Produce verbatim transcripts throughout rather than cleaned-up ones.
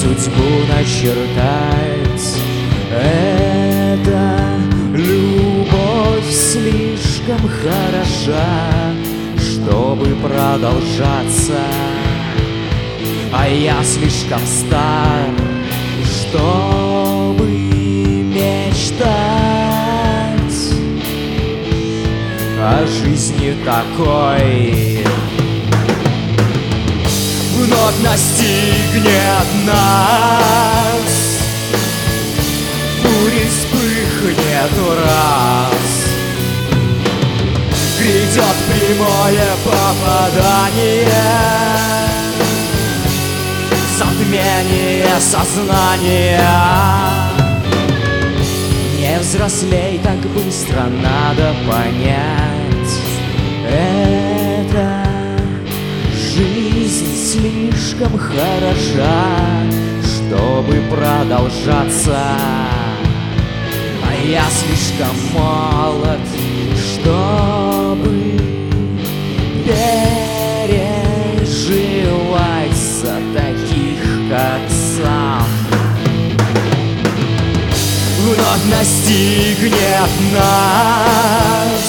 судьбу начертать. Эта любовь слишком хороша, чтобы продолжаться, а я слишком стар, чтобы мечтать о жизни такой. Вновь настигнет нас, бурей вспыхнет раз, грядет прямое попадание, затмение сознания. Не взрослей так быстро, надо понять, эта жизнь слишком хороша, чтобы продолжаться, а я слишком молод, чтобы переживать за таких, как сам. Вновь настигнет нас,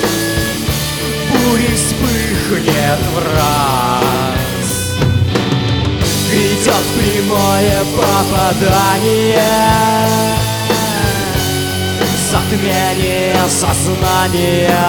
бурей вспыхнет враз, грядет прямое попадание, затмение сознания.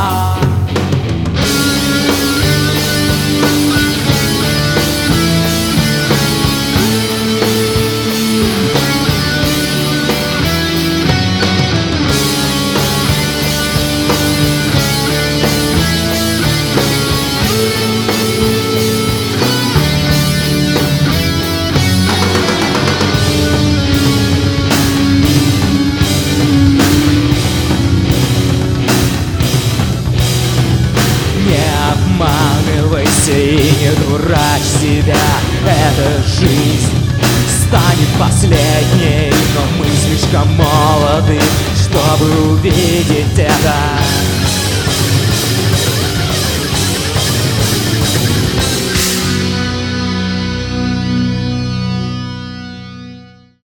Обманывайся и не дурачь себя, эта жизнь станет последней, но мы слишком молоды, чтобы увидеть это.